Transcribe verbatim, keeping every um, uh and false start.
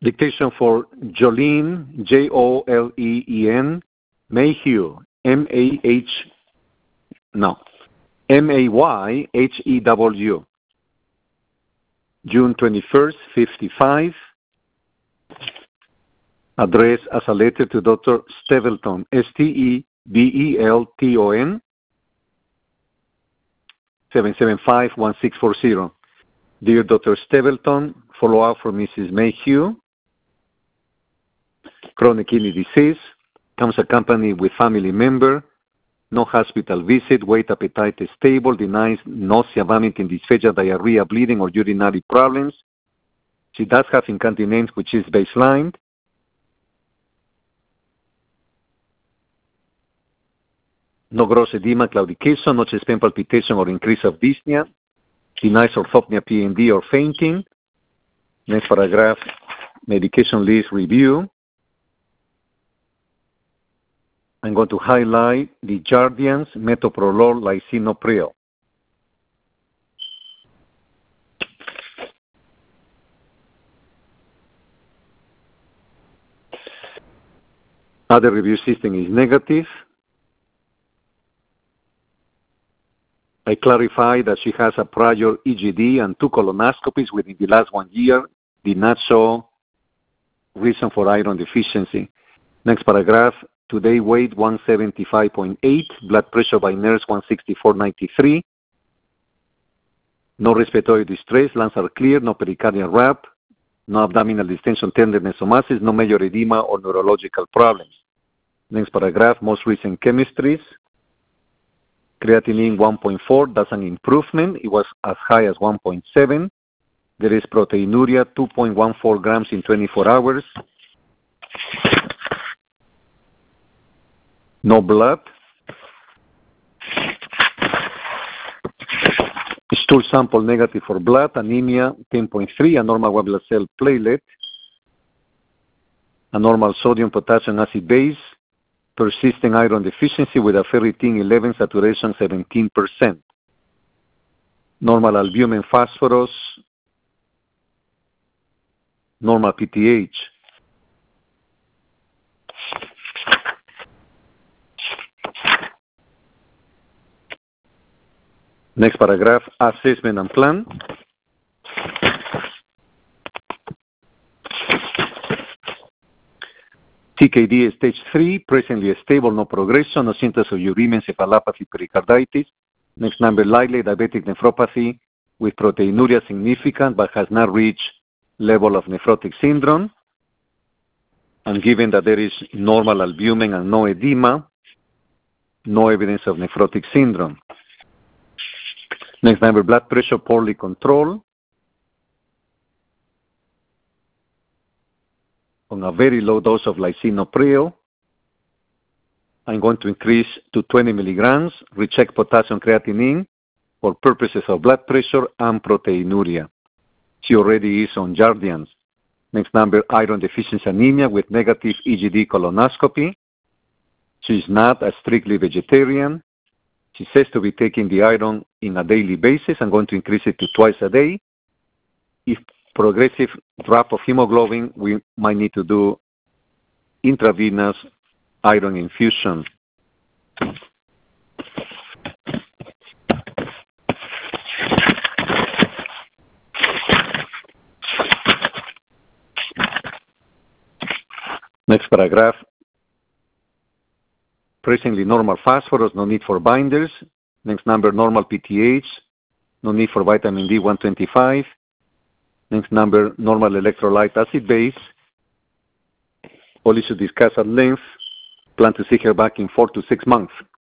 Dictation for Jolene, J O L E E N, Mayhew, M A H, no, M A Y H E W. June twenty-first, fifty-five. Address as a letter to Doctor Stebelton, S T E B E L T O N, seven seven five, one six four zero. Dear Doctor Stebelton, follow-up for Missus Mayhew. Chronic kidney disease, comes accompanied with family member, no hospital visit, weight, appetite is stable, denies nausea, vomiting, dysphagia, diarrhea, bleeding, or urinary problems. She does have incontinence, which is baseline. No gross edema, claudication, no chest pain, palpitation, or increase of dyspnea. Denies orthopnea, P N D, or fainting. Next paragraph, medication list review. I'm going to highlight the Jardiance, metoprolol, lisinopril. Other review system is negative. I clarify that she has a prior E G D and two colonoscopies within the last one year. Did not show reason for iron deficiency. Next paragraph. Today weight one seventy-five point eight, blood pressure by nurse one sixty-four ninety-three. No respiratory distress, lungs are clear, no pericardial wrap, no abdominal distension, tenderness, or masses, no major edema or neurological problems. Next paragraph, most recent chemistries. Creatinine one point four, that's an improvement. It was as high as one point seven. There is proteinuria two point one four grams in twenty-four hours. No blood. Stool sample negative for blood, anemia ten point three, a normal white blood cell platelet, a normal sodium, potassium, acid base, persisting iron deficiency with a ferritin eleven saturation seventeen percent. Normal albumin, phosphorus, normal P T H. Next paragraph, assessment and plan. T K D stage three, presently stable, no progression, no symptoms of uremia, encephalopathy, pericarditis. Next number, likely diabetic nephropathy with proteinuria significant but has not reached level of nephrotic syndrome. And given that there is normal albumin and no edema, no evidence of nephrotic syndrome. Next number, blood pressure poorly controlled on a very low dose of lisinopril. I'm going to increase to twenty milligrams, recheck potassium creatinine for purposes of blood pressure and proteinuria. She already is on Jardiance. Next number, iron deficiency anemia with negative E G D colonoscopy. She's not a strictly vegetarian. She says to be taking the iron in a daily basis. I'm going to increase it to twice a day. If progressive drop of hemoglobin, we might need to do intravenous iron infusion. Next paragraph. Presently normal phosphorus, no need for binders. Next number, normal P T H, no need for vitamin D one twenty-five. Next number, normal electrolyte acid base. All issues discussed at length. Plan to see her back in four to six months.